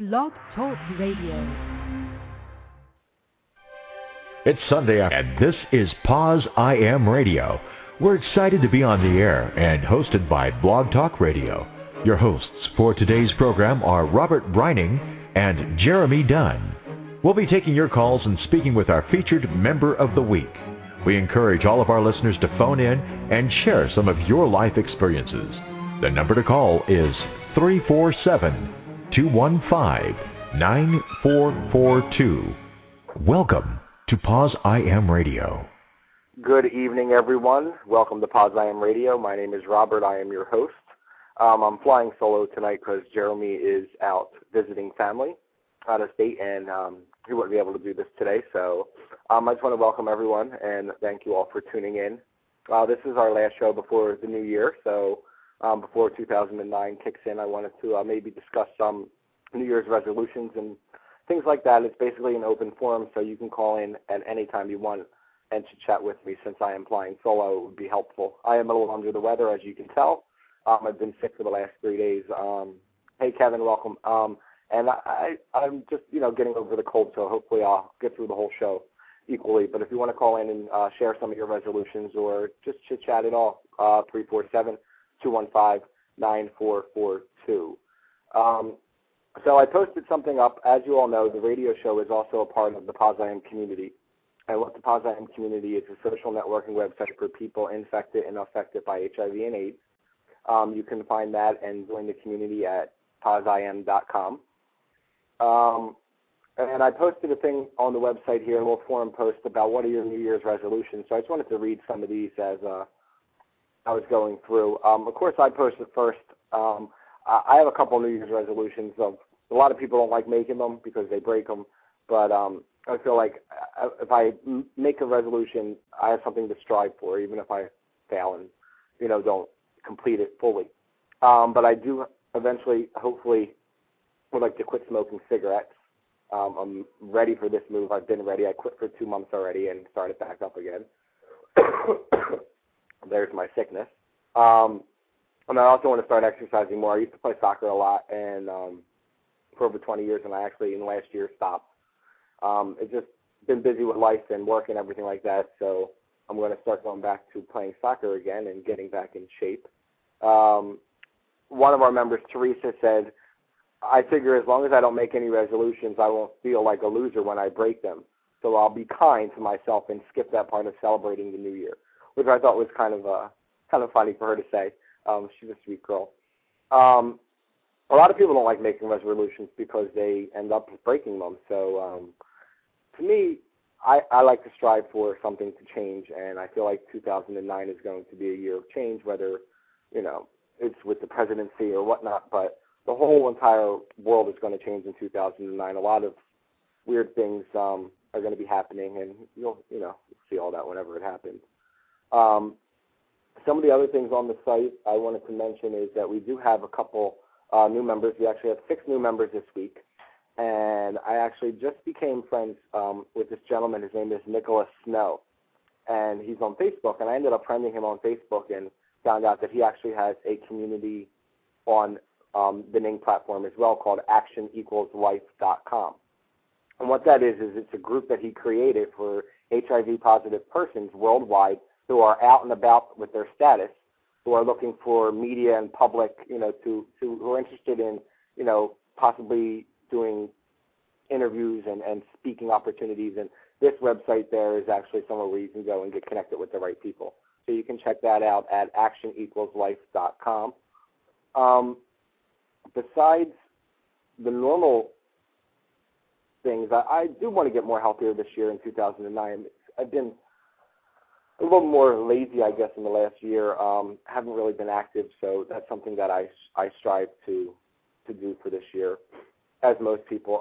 Blog Talk Radio. It's Sunday, and this is Pause I Am Radio. We're excited to be on the air and hosted by Blog Talk Radio. Your hosts for today's program are Robert Brining and Jeremy Dunn. We'll be taking your calls and speaking with our featured Member of the Week. We encourage all of our listeners to phone in and share some of your life experiences. The number to call is 347-215-9442. Welcome to Pause I Am Radio. Good evening, everyone. Welcome to Pause I Am Radio. My name is Robert. I am your host. I'm flying solo tonight because Jeremy is out visiting family out of state, and he wouldn't be able to do this today. So I just want to welcome everyone and thank you all for tuning in. This is our last show before the new year, so before 2009 kicks in, I wanted to maybe discuss some New Year's resolutions and things like that. It's basically an open forum, so you can call in at any time you want and to chat with me. Since I am flying solo, it would be helpful. I am a little under the weather, as you can tell. I've been sick for the last 3 days. Hey, Kevin, welcome. And I'm just, getting over the cold, so hopefully I'll get through the whole show equally. But if you want to call in and share some of your resolutions or just chit-chat at all, 347-215-9442. So I posted something up. As you all know, the radio show is also a part of the Pause I Am community. And what the Pause I Am community is a social networking website for people infected and affected by HIV and AIDS. You can find that and join the community at pauseim.com. And I posted a thing on the website here, a little forum post about what are your New Year's resolutions. So I just wanted to read some of these as I was going through. Of course, I posted first. I have a couple of New Year's resolutions. A lot of people don't like making them because they break them. But I feel like if I make a resolution, I have something to strive for, even if I fail and, don't complete it fully. But I do eventually, hopefully, would like to quit smoking cigarettes. I'm ready for this move. I've been ready. I quit for 2 months already and started back up again. There's my sickness. And I also want to start exercising more. I used to play soccer a lot and for over 20 years, and I actually in the last year stopped. It's just been busy with life and work and everything like that, so I'm going to start going back to playing soccer again and getting back in shape. One of our members, Teresa, said, I figure as long as I don't make any resolutions, I won't feel like a loser when I break them. So I'll be kind to myself and skip that part of celebrating the new year, which I thought was kind of funny for her to say. She's a sweet girl. A lot of people don't like making resolutions because they end up breaking them. So to me, I like to strive for something to change, and I feel like 2009 is going to be a year of change, whether, it's with the presidency or whatnot, but the whole entire world is going to change in 2009. A lot of weird things are going to be happening, and you'll see all that whenever it happens. Some of the other things on the site I wanted to mention is that we do have a couple new members. We actually have 6 new members this week. And I actually just became friends with this gentleman. His name is Nicholas Snow. And he's on Facebook. And I ended up friending him on Facebook and found out that he actually has a community on the Ning platform as well called actionequalslife.com. And what that is it's a group that he created for HIV-positive persons worldwide who are out and about with their status, who are looking for media and public, who are interested in, possibly doing interviews and speaking opportunities. And this website there is actually somewhere where you can go and get connected with the right people. So you can check that out at actionequalslife.com. Besides the normal things, I do want to get more healthier this year in 2009. I've been a little more lazy, I guess, in the last year. Haven't really been active, so that's something that I strive to do for this year, as most people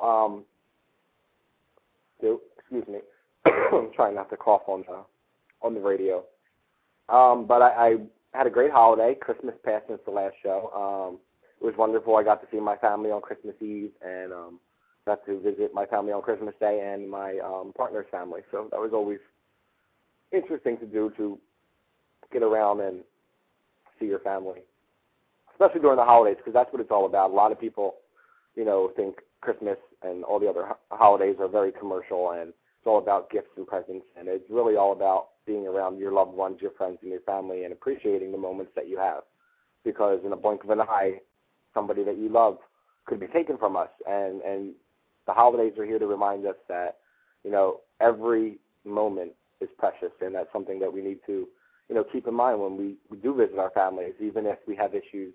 do. Excuse me. I'm trying not to cough on the radio. But I had a great holiday. Christmas passed since the last show. It was wonderful. I got to see my family on Christmas Eve and got to visit my family on Christmas Day and my partner's family. So that was always interesting to do, to get around and see your family, especially during the holidays, because that's what it's all about. A lot of people, think Christmas and all the other holidays are very commercial, and it's all about gifts and presents, and it's really all about being around your loved ones, your friends, and your family, and appreciating the moments that you have. Because in a blink of an eye, somebody that you love could be taken from us, and the holidays are here to remind us that, every moment is precious, and that's something that we need to, keep in mind when we do visit our families, even if we have issues.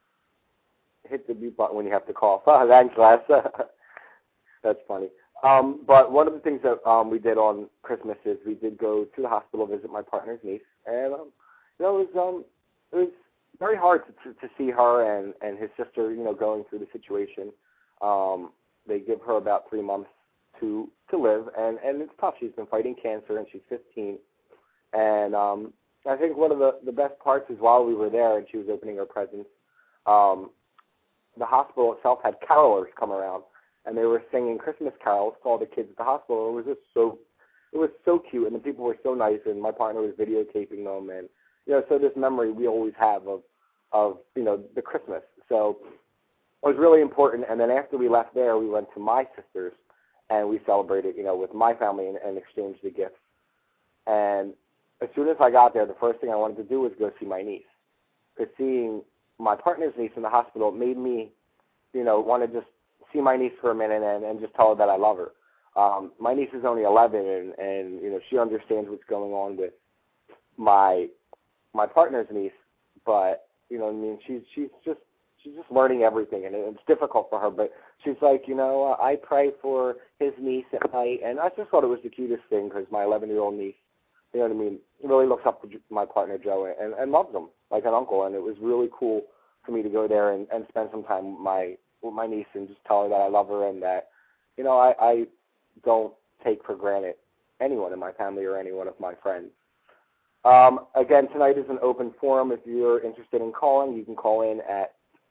Hit the mute button when you have to cough. Thanks, Les. That's funny. But one of the things that we did on Christmas is we did go to the hospital, visit my partner's niece, and it was very hard to see her and his sister, going through the situation. They give her about 3 months to live, and it's tough. She's been fighting cancer, and she's 15. And I think one of the best parts is while we were there and she was opening her presents, the hospital itself had carolers come around, and they were singing Christmas carols to all the kids at the hospital. It was so cute, and the people were so nice, and my partner was videotaping them, and so this memory we always have of the Christmas. So it was really important. And then after we left there, we went to my sister's, and we celebrated, with my family and exchanged the gifts. And as soon as I got there, the first thing I wanted to do was go see my niece. Because seeing my partner's niece in the hospital made me, want to just see my niece for a minute and just tell her that I love her. My niece is only 11, and she understands what's going on with my partner's niece, but she's just learning everything, and it's difficult for her. But she's like, I pray for his niece at night, and I just thought it was the cutest thing because my 11-year-old niece, really looks up to my partner Joe and loves him like an uncle, and it was really cool for me to go there and spend some time with my niece and just tell her that I love her and that, I don't take for granted anyone in my family or any one of my friends. Again, tonight is an open forum. If you're interested in calling, you can call in at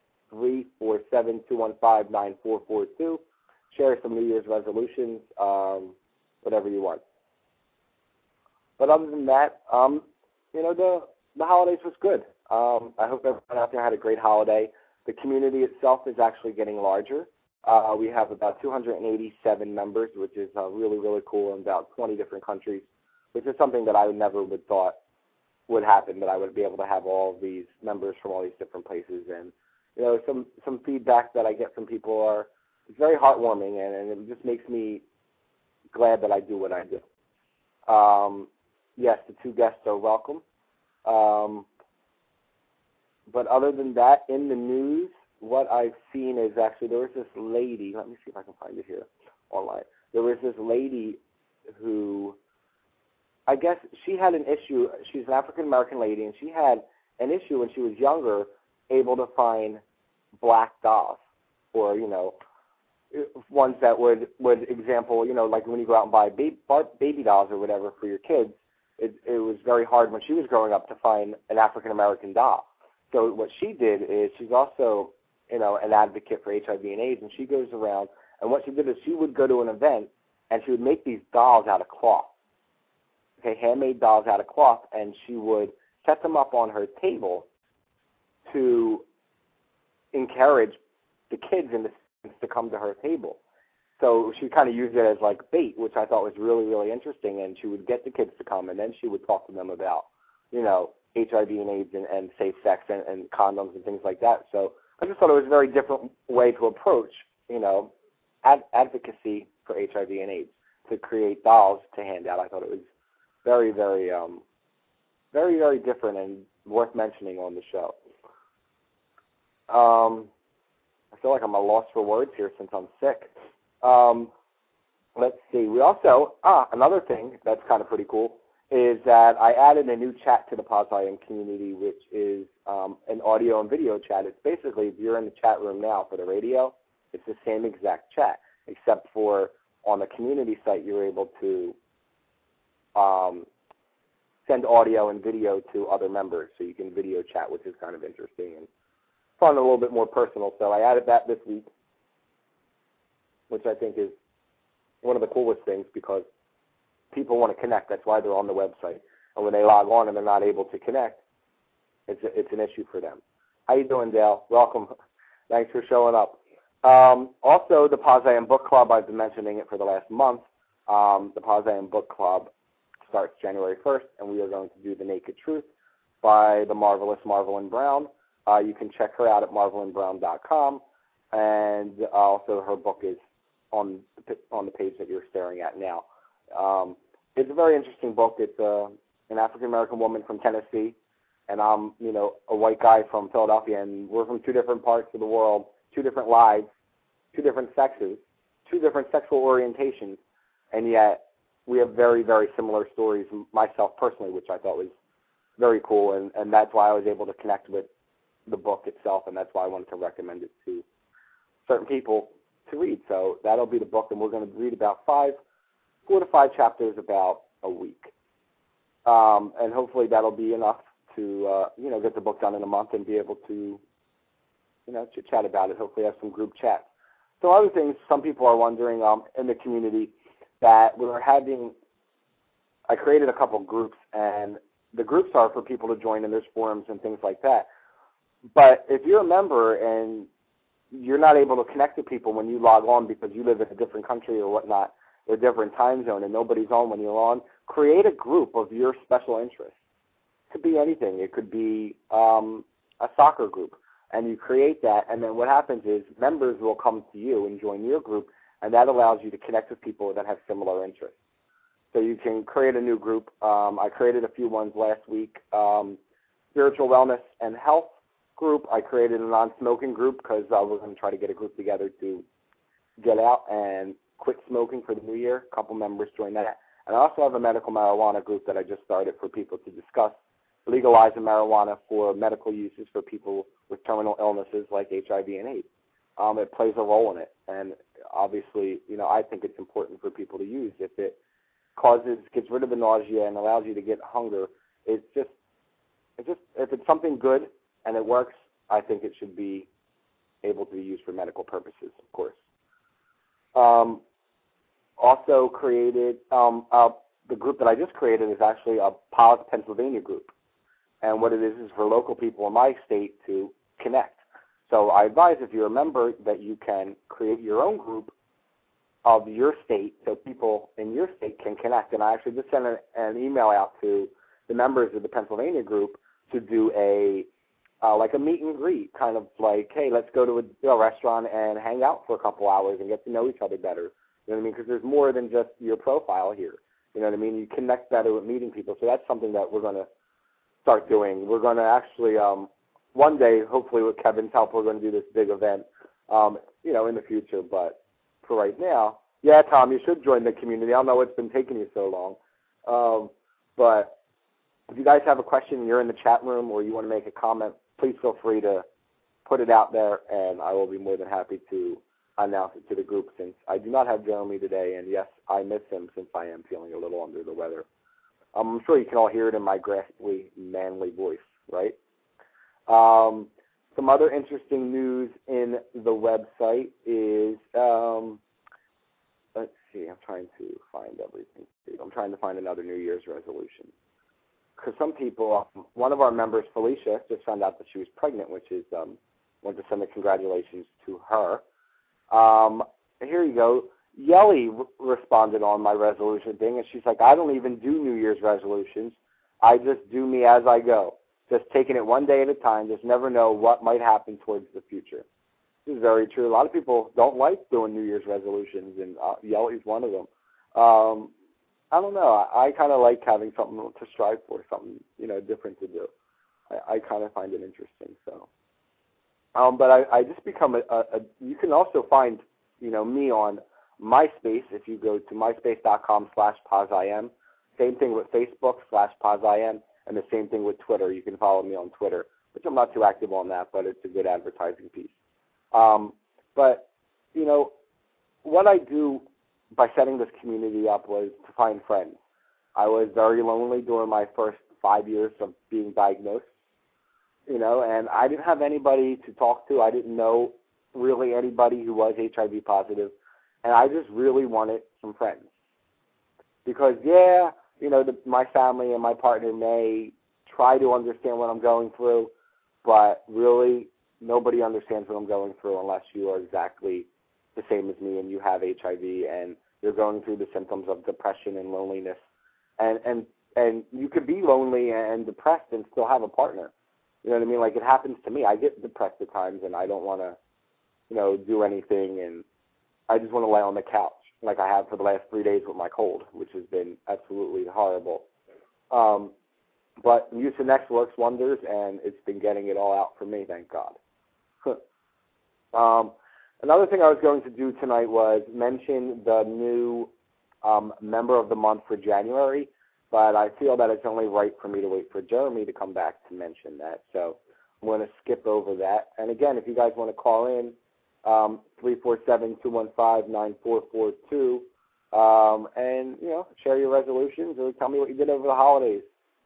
347-215-9442. Share some New Year's resolutions, whatever you want. But other than that, the holidays was good. I hope everyone out there had a great holiday. The community itself is actually getting larger. We have about 287 members, which is really, really cool, in about 20 different countries, which is something that I never would thought would happen, that I would be able to have all of these members from all these different places. And, some feedback that I get from people are very heartwarming, and it just makes me glad that I do what I do. Yes, the 2 guests are welcome. But other than that, in the news, what I've seen is actually there was this lady. Let me see if I can find it here online. There was this lady who, I guess she had an issue. She's an African-American lady, and she had an issue when she was younger, able to find black dolls or, ones that would example, like when you go out and buy baby dolls or whatever for your kids, it was very hard when she was growing up to find an African-American doll. So what she did is she's also, an advocate for HIV and AIDS, and she goes around, and what she did is she would go to an event, and she would make these dolls out of cloth, handmade dolls out of cloth, and she would set them up on her table to encourage the kids in the students to come to her table. So she kind of used it as like bait, which I thought was really, really interesting, and she would get the kids to come, and then she would talk to them about, HIV and AIDS and safe sex and condoms and things like that. So I just thought it was a very different way to approach, advocacy for HIV and AIDS, to create dolls to hand out. I thought it was very, very, very, very different and worth mentioning on the show. I feel like I'm a loss for words here since I'm sick. Let's see. We also, another thing that's kind of pretty cool is that I added a new chat to the POZIAM community, which is an audio and video chat. It's basically, if you're in the chat room now for the radio, it's the same exact chat, except for on the community site, you're able to send audio and video to other members, so you can video chat, which is kind of interesting and fun, a little bit more personal. So I added that this week, which I think is one of the coolest things because people want to connect. That's why they're on the website. And when they log on and they're not able to connect, it's an issue for them. How you doing, Dale? Welcome. Thanks for showing up. Also, the Paz I Am Book Club, I've been mentioning it for the last month. The Paz I Am Book Club starts January 1st, and we are going to do The Naked Truth by the marvelous Marvelyn Brown. You can check her out at marvelynbrown.com, and also her book is on the page that you're staring at now. It's a very interesting book. It's an African-American woman from Tennessee, and I'm, a white guy from Philadelphia, and we're from two different parts of the world, two different lives, two different sexes, two different sexual orientations, and yet we have very, very similar stories, myself personally, which I thought was very cool, and that's why I was able to connect with the book itself, and that's why I wanted to recommend it to certain people to read. So that'll be the book, and we're going to read about 4 to 5 chapters about a week. And hopefully that'll be enough to, get the book done in a month and be able to, chit-chat about it, hopefully have some group chats. So other things, some people are wondering in the community that I created a couple groups, and the groups are for people to join, and there's forums and things like that. But if you're a member and you're not able to connect with people when you log on because you live in a different country or whatnot, or a different time zone, and nobody's on when you're on, create a group of your special interests. It could be anything. It could be a soccer group, and you create that, and then what happens is members will come to you and join your group, and that allows you to connect with people that have similar interests. So you can create a new group. I created a few ones last week. Spiritual Wellness and Health group. I created a non-smoking group because we're going to try to get a group together to get out and quit smoking for the new year. A couple members joined that. And I also have a medical marijuana group that I just started for people to discuss legalizing marijuana for medical uses for people with terminal illnesses like HIV and AIDS. It plays a role in it. And obviously, I think it's important for people to use. If it gets rid of the nausea and allows you to get hunger, if it's something good and it works, I think it should be able to be used for medical purposes, of course. Also created, the group that I just created is actually a Paz, Pennsylvania group. And what it is for local people in my state to connect. So I advise, if you're a member, that you can create your own group of your state so people in your state can connect. And I actually just sent an email out to the members of the Pennsylvania group to do like a meet and greet, kind of like, hey, let's go to a restaurant and hang out for a couple hours and get to know each other better. You know what I mean? Because there's more than just your profile here. You know what I mean? You connect better with meeting people. So that's something that we're going to start doing. We're going to actually, one day, hopefully with Kevin's help, we're going to do this big event, in the future. But for right now, yeah, Tom, you should join the community. I don't know what's been taking you so long. But if you guys have a question and you're in the chat room or you want to make a comment, please feel free to put it out there, and I will be more than happy to announce it to the group, since I do not have Jeremy today, and yes, I miss him since I am feeling a little under the weather. I'm sure you can all hear it in my grasply, manly voice, right? Some other interesting news in the website is, let's see, I'm trying to find everything. I'm trying to find another New Year's resolution. Because some people, one of our members, Felicia, just found out that she was pregnant, which is, want to send a congratulations to her. Here you go. Yelly responded on my resolution thing, and she's like, I don't even do New Year's resolutions. I just do me as I go. Just taking it one day at a time. Just never know what might happen towards the future. This is very true. A lot of people don't like doing New Year's resolutions, and Yelly's one of them. I don't know. I kind of like having something to strive for, something, different to do. I kind of find it interesting. So, but I just become you can also find, me on MySpace if you go to myspace.com/PazIM. Same thing with Facebook /PazIM, and the same thing with Twitter. You can follow me on Twitter, which I'm not too active on that, but it's a good advertising piece. But, what I do by setting this community up was to find friends. I was very lonely during my first 5 years of being diagnosed, and I didn't have anybody to talk to. I didn't know really anybody who was HIV positive, and I just really wanted some friends. Because, my family and my partner may try to understand what I'm going through, but really nobody understands what I'm going through unless you are exactly the same as me and you have HIV and you're going through the symptoms of depression and loneliness. And you could be lonely and depressed and still have a partner. You know what I mean? Like, it happens to me. I get depressed at times and I don't want to, do anything, and I just want to lay on the couch like I have for the last 3 days with my cold, which has been absolutely horrible. But Mucinex works wonders, and it's been getting it all out for me, thank God. Another thing I was going to do tonight was mention the new member of the month for January, but I feel that it's only right for me to wait for Jeremy to come back to mention that. So I'm going to skip over that. And again, if you guys want to call in, 347-215-9442, and, share your resolutions or tell me what you did over the holidays.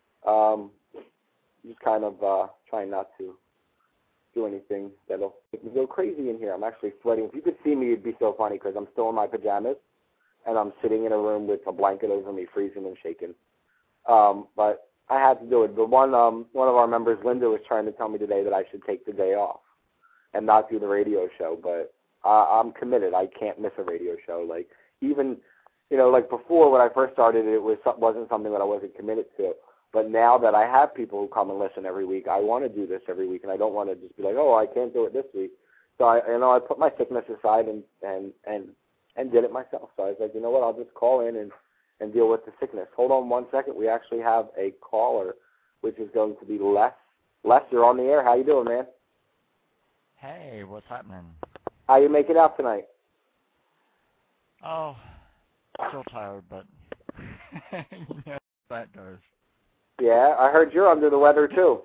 Just kind of trying not to do anything that'll make me go crazy in here. I'm actually sweating. If you could see me, it'd be so funny because I'm still in my pajamas and I'm sitting in a room with a blanket over me, freezing and shaking. But I had to do it. But one of our members, Linda, was trying to tell me today that I should take the day off and not do the radio show. But I'm committed. I can't miss a radio show. Like, even, like before when I first started, it wasn't something that I wasn't committed to. But now that I have people who come and listen every week, I want to do this every week, and I don't want to just be like, oh, I can't do it this week. So I put my sickness aside and did it myself. So I was like, you know what, I'll just call in and deal with the sickness. Hold on 1 second. We actually have a caller, which is going to be Les. Les, you're on the air. How you doing, man? Hey, what's happening? How you making out tonight? Oh, still tired, but you know how that goes. Yeah, I heard you're under the weather too.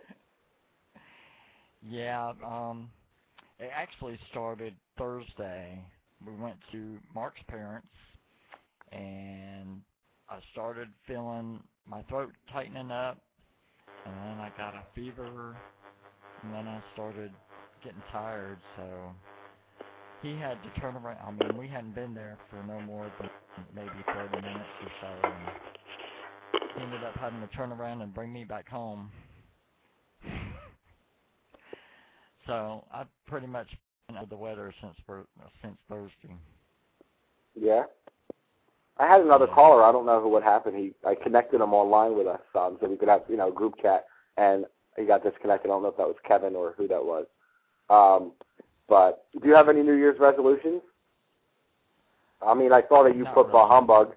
Yeah, it actually started Thursday. We went to Mark's parents, and I started feeling my throat tightening up, and then I got a fever, and then I started getting tired, so he had to turn around. I mean, we hadn't been there for no more than maybe 30 minutes or so, and he ended up having to turn around and bring me back home. So I've pretty much been under the weather since Thursday. Yeah. I had another caller. I don't know what happened. I connected him online with us so we could have, a group chat, and he got disconnected. I don't know if that was Kevin or who that was. But do you have any New Year's resolutions? I mean, I saw that you put really. humbug.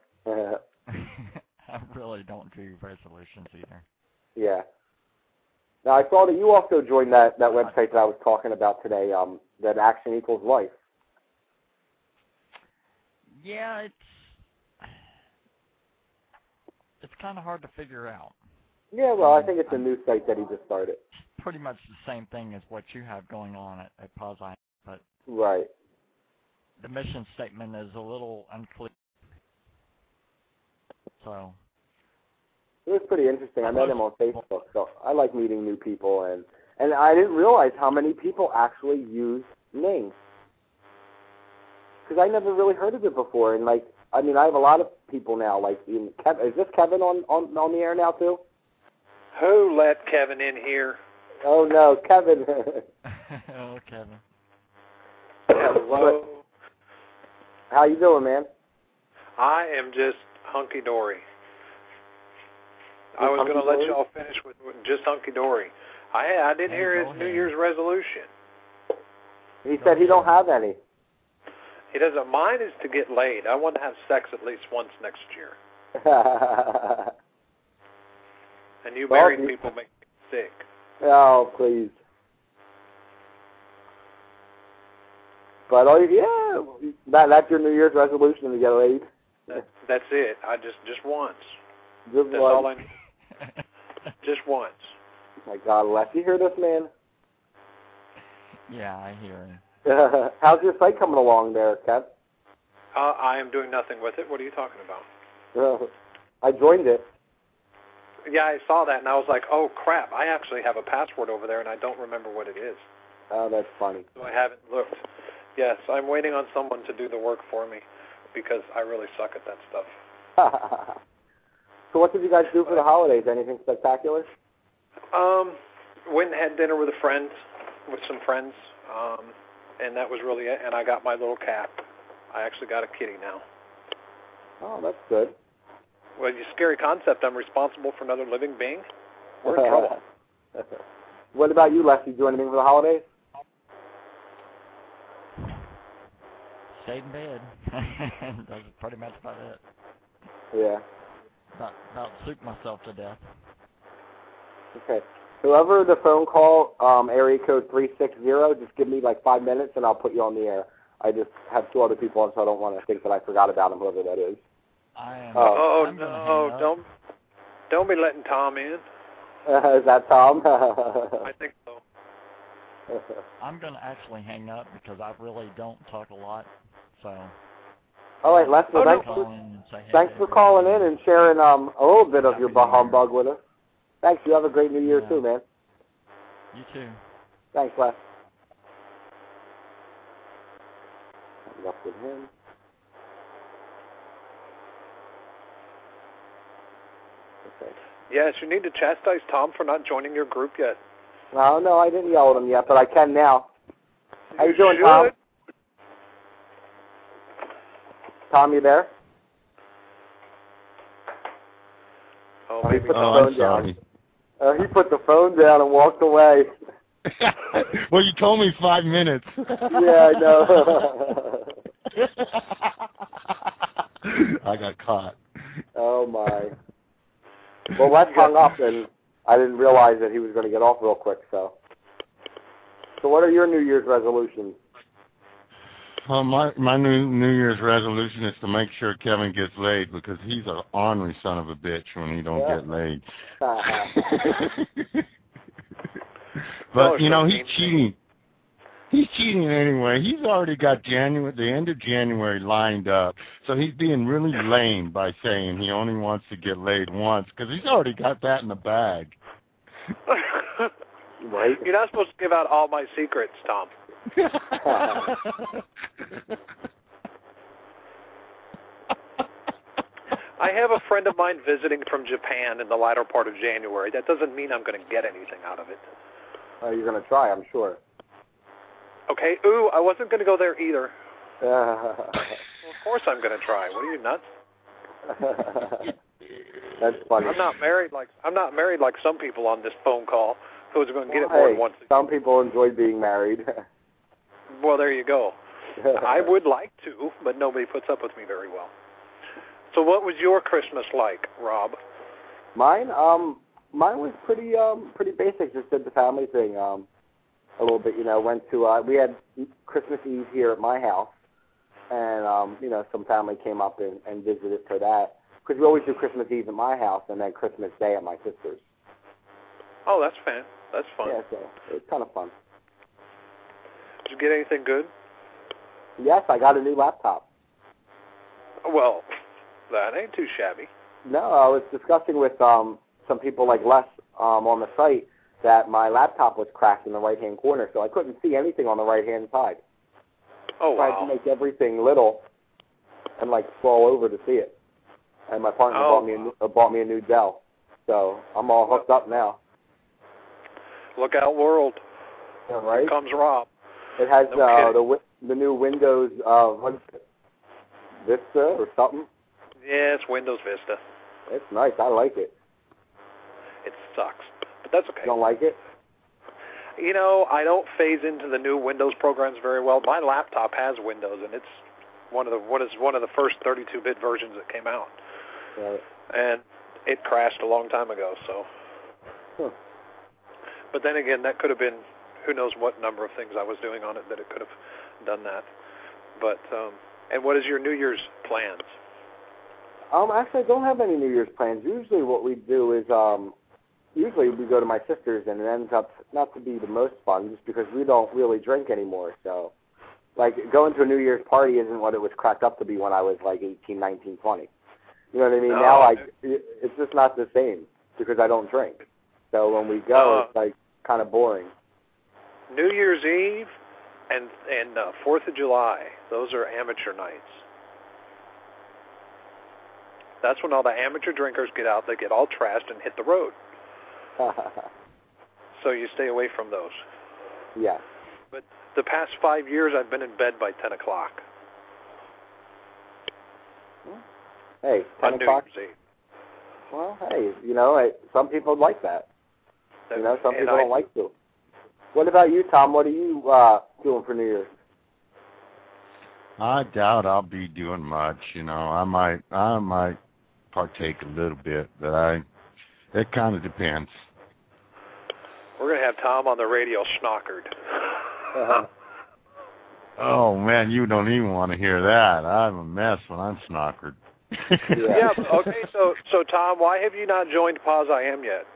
I really don't do resolutions either. Yeah. Now, I saw that you also joined that website that I was talking about today, that Action Equals Life. Yeah, it's kind of hard to figure out. Yeah, well, I think it's a new site that he just started. Pretty much the same thing as what you have going on at Pause, but right. The mission statement is a little unclear. So it was pretty interesting. I met him on Facebook, so I like meeting new people, and I didn't realize how many people actually use Ning, because I never really heard of it before. And I have a lot of people now. Like, is this Kevin on the air now too? Who let Kevin in here? Oh no, Kevin. Oh, Kevin. Hello. How you doing, man? I am just hunky-dory. I was going to let y'all finish with just hunky-dory. I didn't hear his New Year's resolution. He said he don't have any. He doesn't. Mine is to get laid. I want to have sex at least once next year. And you married people make me sick. Oh, please. But that's your New Year's resolution, to get laid. That's it. I just once. That's once. All I need. Just once. My God, Les, you hear this, man? Yeah, I hear him. How's your site coming along there, Kev? I am doing nothing with it. What are you talking about? I joined it. Yeah, I saw that, and I was like, oh, crap. I actually have a password over there, and I don't remember what it is. Oh, that's funny. So I haven't looked. Yes, I'm waiting on someone to do the work for me because I really suck at that stuff. So what did you guys do for the holidays? Anything spectacular? Went and had dinner with a friend. with some friends, and that was really it. And I got my little cat. I actually got a kitty now. Oh, that's good. Well, it's a scary concept. I'm responsible for another living being. We're in trouble. What about you, Les? You do anything for the holidays? Stayed in bed. That's pretty much about it. Yeah. About soup myself to death. Okay. Whoever the phone call, area code 360, just give me like 5 minutes and I'll put you on the air. I just have 2 other people on, so I don't want to think that I forgot about them, whoever that is. No, don't be letting Tom in. Is that Tom? I think so. I'm going to actually hang up because I really don't talk a lot, so... All right, Les, thanks for calling in and sharing a little bit of your humbug with us. Thanks. You have a great New Year, too, man. You too. Thanks, Les. I'm up with him. Okay. Yes, you need to chastise Tom for not joining your group yet. No, I didn't yell at him yet, but I can now. How you doing, Tom? Tom, you there? Oh, he maybe put the not. phone down. He put the phone down and walked away. Well, you told me 5 minutes. Yeah, I know. I got caught. Oh, my. Well, Les hung up, and I didn't realize that he was going to get off real quick, so. So what are your New Year's resolutions? Well, my New Year's resolution is to make sure Kevin gets laid because he's an ornery son of a bitch when he don't get laid. But, you know, he's cheating. He's cheating anyway. He's already got the end of January lined up. So he's being really lame by saying he only wants to get laid once because he's already got that in the bag. Right? You're not supposed to give out all my secrets, Tom. I have a friend of mine visiting from Japan in the latter part of January. That doesn't mean I'm going to get anything out of it. You're going to try, I'm sure. Okay. Ooh, I wasn't going to go there either. Well, of course I'm going to try. What are you, nuts? That's funny. I'm not married like some people on this phone call who's going to get it Hey, more than once. Some people enjoy being married. Well, there you go. I would like to, but nobody puts up with me very well. So what was your Christmas like, Rob? Mine was pretty basic. Just did the family thing a little bit. You know, went to we had Christmas Eve here at my house, and you know, some family came up and visited for that because we always do Christmas Eve at my house and then Christmas Day at my sister's. Oh, that's fun. That's fun. Yeah, so it's kind of fun. Did you get anything good? Yes, I got a new laptop. Well, that ain't too shabby. No, I was discussing with some people like Les on the site that my laptop was cracked in the right-hand corner, so I couldn't see anything on the right-hand side. Oh, wow. I tried to make everything little and, like, scroll over to see it. And my partner bought me a new Dell. So I'm all hooked up now. Look out, world. Yeah, right? Here comes Rob. It has the new Windows, what is it? Vista or something? Yeah, it's Windows Vista. It's nice. I like it. It sucks, but that's okay. You don't like it? You know, I don't phase into the new Windows programs very well. My laptop has Windows, and it's one of the first 32-bit versions that came out. Right. And it crashed a long time ago. So, But then again, that could have been who knows what number of things I was doing on it that it could have done that. But and what is your New Year's plans? Actually, I don't have any New Year's plans. Usually what we do is, usually we go to my sister's, and it ends up not to be the most fun just because we don't really drink anymore. So, like, going to a New Year's party isn't what it was cracked up to be when I was, like, 18, 19, 20. You know what I mean? No. Now, it's just not the same because I don't drink. So when we go, it's, like, kind of boring. New Year's Eve and 4th of July, those are amateur nights. That's when all the amateur drinkers get out. They get all trashed and hit the road. So you stay away from those. Yes. But the past 5 years, I've been in bed by 10 o'clock. Hey, 10 on o'clock. New Year's Eve. Well, hey, some people like that. Some people don't like to. What about you, Tom? What are you doing for New Year's? I doubt I'll be doing much. I might partake a little bit, but it kind of depends. We're going to have Tom on the radio schnockered. Oh, man, you don't even want to hear that. I'm a mess when I'm snockered. Yeah, okay, so Tom, why have you not joined Pause I Am yet?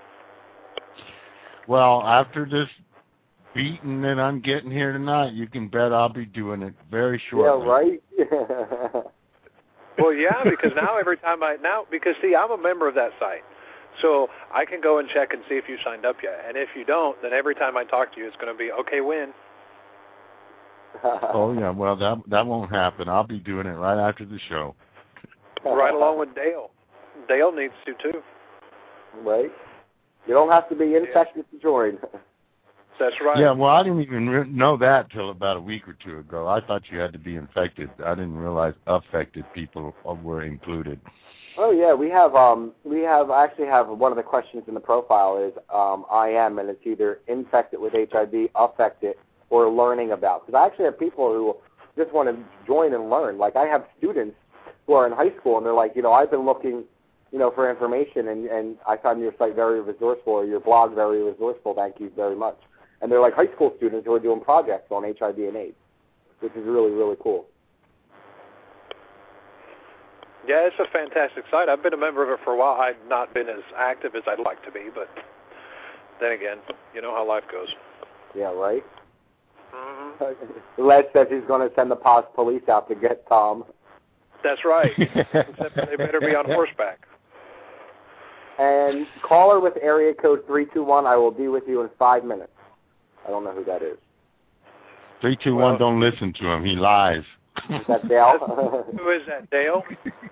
Well, after this beating that I'm getting here tonight, you can bet I'll be doing it very shortly. Yeah, right? Well, yeah, because because see, I'm a member of that site. So I can go and check and see if you signed up yet. And if you don't, then every time I talk to you, it's going to be, okay, win. Oh, yeah, well, that won't happen. I'll be doing it right after the show. Right along with Dale. Dale needs to, too. Right. You don't have to be infected to join. That's right. Yeah, well, I didn't even know that till about a week or two ago. I thought you had to be infected. I didn't realize affected people were included. Oh yeah, we actually have one of the questions in the profile is I am, and it's either infected with HIV, affected, or learning about. Because I actually have people who just want to join and learn. Like I have students who are in high school, and they're like, I've been looking, for information, and I found your site very resourceful, or your blog very resourceful. Thank you very much. And they're like high school students who are doing projects on HIV and AIDS, which is really, really cool. Yeah, it's a fantastic site. I've been a member of it for a while. I've not been as active as I'd like to be, but then again, you know how life goes. Yeah, right? Mm-hmm. Les says he's going to send the Pause police out to get Tom. That's right. Except they better be on horseback. And caller with area code 321, I will be with you in 5 minutes. I don't know who that is. 321, don't listen to him. He lies. Is that Dale? Who is that, Dale?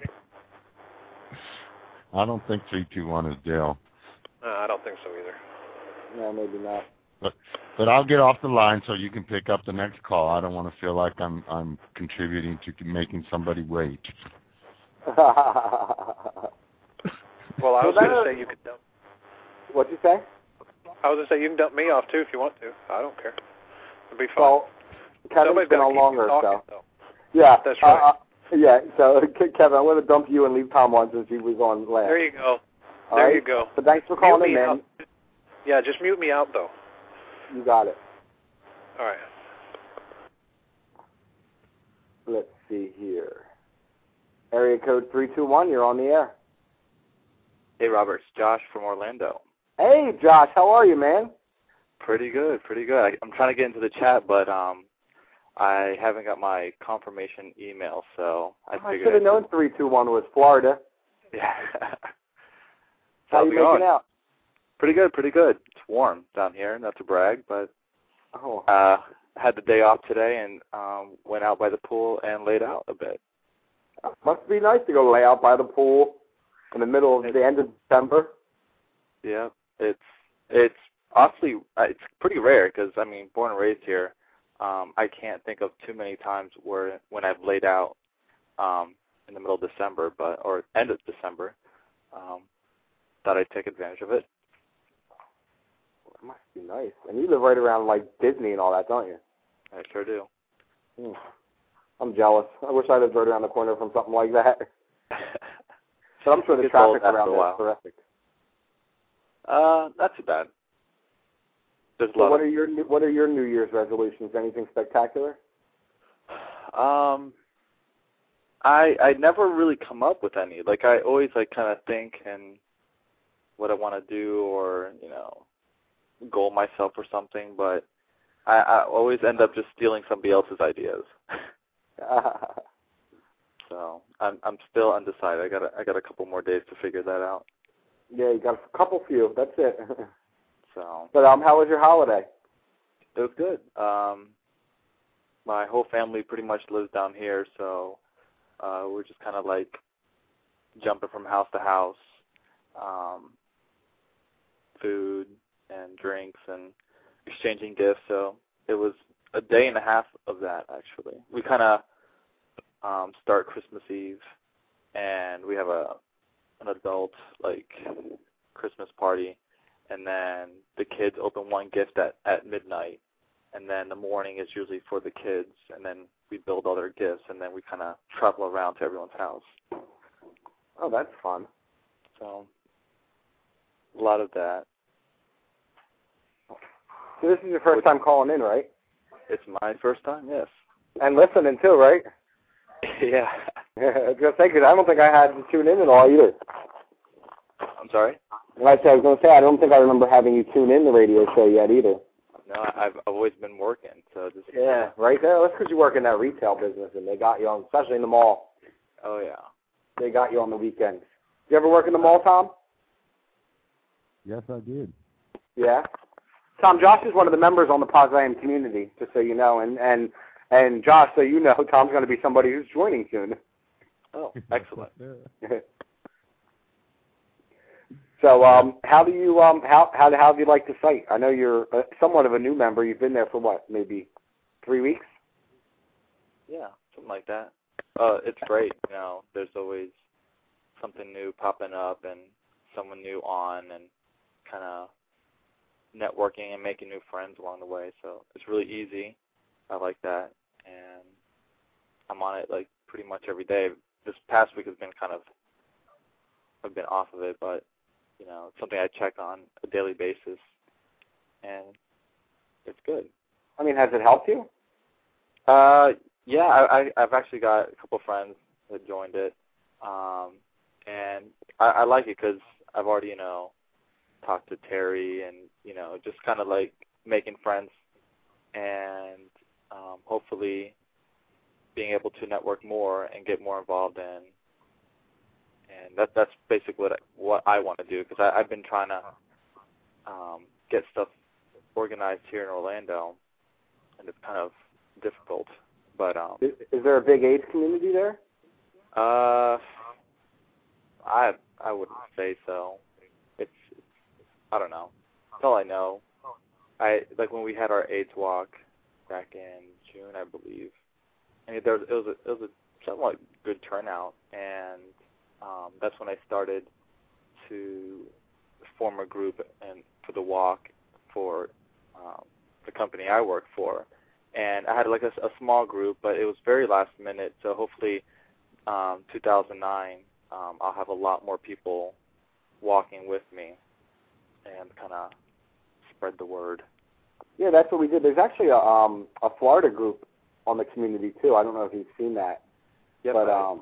I don't think 321 is Dale. I don't think so either. No, maybe not. But I'll get off the line so you can pick up the next call. I don't want to feel like I'm contributing to making somebody wait. Well, I was going to say you could dump. What'd you say? I was going to say you can dump me off too if you want to. I don't care. It'll be fun. Well, Kevin's been on longer, talking, so. Yeah, that's right. Yeah, so Kevin, I'm going to dump you and leave Tom on since he was on last. There you go. There you go. So thanks for calling in, man. Yeah, just mute me out, though. You got it. All right. Let's see here. Area code 321, you're on the air. Hey, Robert. It's Josh from Orlando. Hey, Josh. How are you, man? Pretty good, pretty good. I'm trying to get into the chat, but I haven't got my confirmation email, so I figured... I should have known 321 was Florida. Yeah. How you making out? Pretty good, pretty good. It's warm down here, not to brag, but had the day off today and went out by the pool and laid out a bit. Must be nice to go lay out by the pool in the middle of the end of December. Yeah, it's honestly, it's pretty rare because, I mean, born and raised here, I can't think of too many times when I've laid out in the middle of December, or end of December, that I'd take advantage of it. It must be nice. And you live right around, like, Disney and all that, don't you? I sure do. I'm jealous. I wish I lived right around the corner from something like that. But I'm sure the traffic around there is terrific. Not too bad. There's a So lot what are your New Year's resolutions? Anything spectacular? I never really come up with any. Like, I always, like, kind of think and what I want to do, or, you know, goal myself or something, but I always end up just stealing somebody else's ideas. So I'm still undecided. I got a couple more days to figure that out. Yeah, you got a few. That's it. So. But how was your holiday? It was good. My whole family pretty much lives down here, so we're just kind of like jumping from house to house, food and drinks and exchanging gifts. So it was a day and a half of that, actually. We kind of start Christmas Eve, and we have an adult, like, Christmas party, and then the kids open one gift at midnight, and then the morning is usually for the kids, and then we build other gifts, and then we kind of travel around to everyone's house. Oh, that's fun. So, a lot of that. So this is your first time calling in, right? It's my first time, yes. And listening, too, right? Yeah. I was going to say, because I don't think I had to tune in at all either. I'm sorry? I was going to say, I don't think I remember having you tune in the radio show yet either. No, I've always been working, so just... Yeah, right there. That's because you work in that retail business, and they got you on, especially in the mall. Oh, yeah. They got you on the weekends. You ever work in the mall, Tom? Yes, I did. Yeah? Tom, Josh is one of the members on the Paz IM community, just so you know. And Josh, so you know, Tom's going to be somebody who's joining soon. Oh, excellent. So, how do you how have you liked the site? I know you're somewhat of a new member. You've been there for what, maybe 3 weeks? Yeah, something like that. It's great. You know, there's always something new popping up and someone new on, and kind of networking and making new friends along the way. So it's really easy. I like that, and I'm on it like pretty much every day. This past week has been I've been off of it, but you know, it's something I check on a daily basis, and it's good. I mean, has it helped you? Yeah, I've actually got a couple of friends that joined it, and I like it because I've already, you know, talked to Terry and, you know, just kind of like making friends and hopefully being able to network more and get more involved in. And that's basically what I want to do, because I've been trying to get stuff organized here in Orlando, and it's kind of difficult. But is there a big AIDS community there? I wouldn't say so. It's I don't know. That's all I know. Like when we had our AIDS walk back in June, I believe. I mean, it was a somewhat good turnout, and that's when I started to form a group and for the walk for the company I work for. And I had like a small group, but it was very last minute. So hopefully 2009, I'll have a lot more people walking with me and kind of spread the word. Yeah, that's what we did. There's actually a Florida group on the community too. I don't know if you've seen that. Yep, but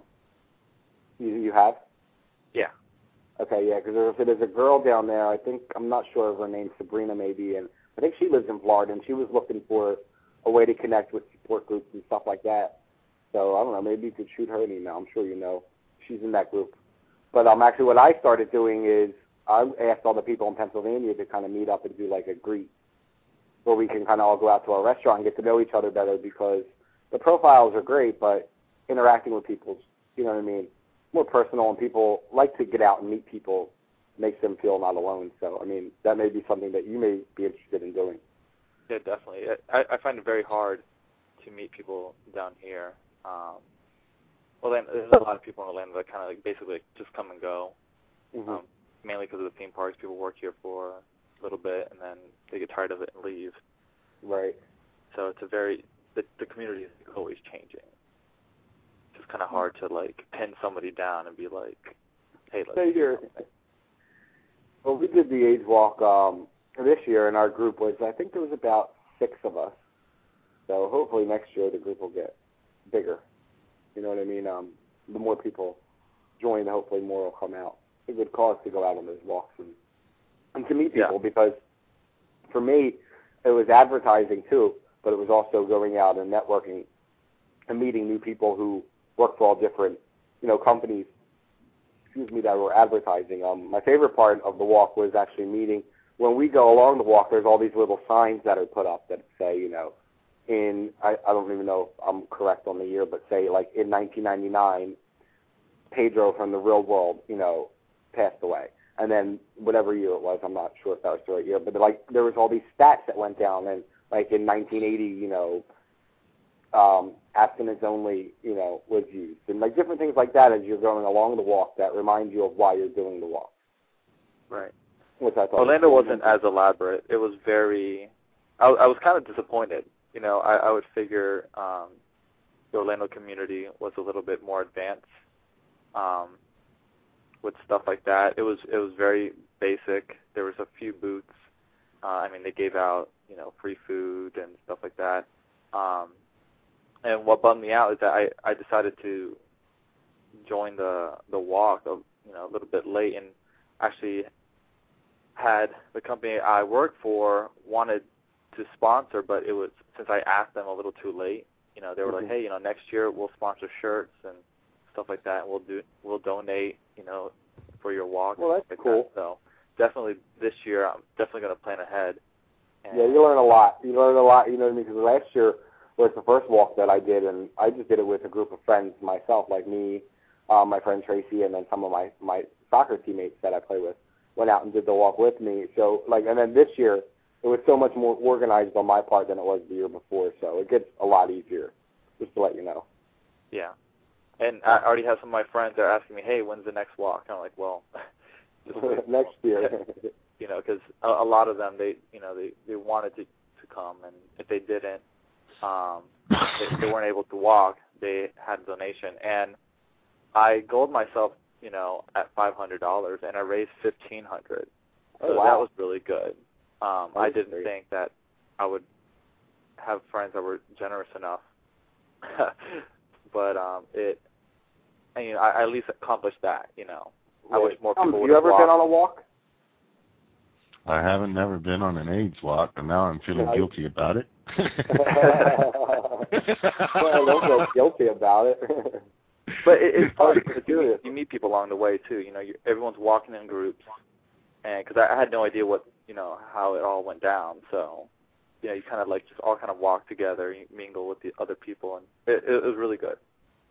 you have? Yeah. Okay, yeah, because there's a girl down there. I'm not sure of her name, Sabrina maybe, and I think she lives in Florida, and she was looking for a way to connect with support groups and stuff like that. So I don't know, maybe you could shoot her an email. I'm sure you know. She's in that group. But actually what I started doing is I asked all the people in Pennsylvania to kind of meet up and do like a greet where we can kind of all go out to our restaurant and get to know each other better, because the profiles are great, but interacting with people, you know what I mean, more personal, and people like to get out and meet people, makes them feel not alone. So, I mean, that may be something that you may be interested in doing. Yeah, definitely. I find it very hard to meet people down here. Well, then there's a lot of people in Orlando that kind of like basically just come and go, mainly because of the theme parks. People work here for a little bit, and then they get tired of it and leave. Right. So it's the community is always changing. It's just kind of hard to like pin somebody down and be like, hey, let's do something. Well, we did the AIDS walk this year, and our group was, I think there was about 6 of us. So hopefully next year the group will get bigger. You know what I mean? The more people join, hopefully more will come out. It's a good cause to go out on those walks and to meet people, because for me, it was advertising too, but it was also going out and networking and meeting new people who work for all different, companies, that were advertising. My favorite part of the walk was actually meeting. When we go along the walk, there's all these little signs that are put up that say, I don't even know if I'm correct on the year, but say like in 1999, Pedro from the real world, passed away. And then whatever year it was, I'm not sure if that was the right year, but like there was all these stats that went down, and like in 1980, abstinence only, was used. And like different things like that as you're going along the walk that remind you of why you're doing the walk. Right. Which I thought Orlando wasn't as elaborate. It was very, I was kind of disappointed. I would figure the Orlando community was a little bit more advanced with stuff like that. It was very basic. There was a few booths. They gave out, free food and stuff like that. And what bummed me out is that I decided to join the walk a little bit late, and actually had the company I work for wanted to sponsor, but it was, since I asked them a little too late, they were like, hey, next year we'll sponsor shirts and stuff like that, and we'll donate, for your walk. Well, that's like cool. That. So definitely this year I'm definitely going to plan ahead. And yeah, you learn a lot. You know what I mean? Because last year was the first walk that I did, and I just did it with a group of friends myself, like me, my friend Tracy, and then some of my soccer teammates that I play with went out and did the walk with me. So, and then this year, it was so much more organized on my part than it was the year before, so it gets a lot easier, just to let you know. Yeah. And I already have some of my friends that are asking me, hey, when's the next walk? And I'm like, well, next year. Because a lot of them, they wanted to come, and if they didn't, they weren't able to walk, they had a donation. And I goaled myself, at $500, and I raised $1,500. So wow. That was really good. I didn't think that I would have friends that were generous enough, but I at least accomplished that. I wish more people would have walked. Have you ever been on a walk? I haven't never been on an AIDS walk, and now I'm feeling guilty about it. Well, I don't feel guilty about it. But it's fun because you meet people along the way too. Everyone's walking in groups, and because I had no idea what how it all went down. So you kind of just all kind of walk together, you mingle with the other people, and it was really good.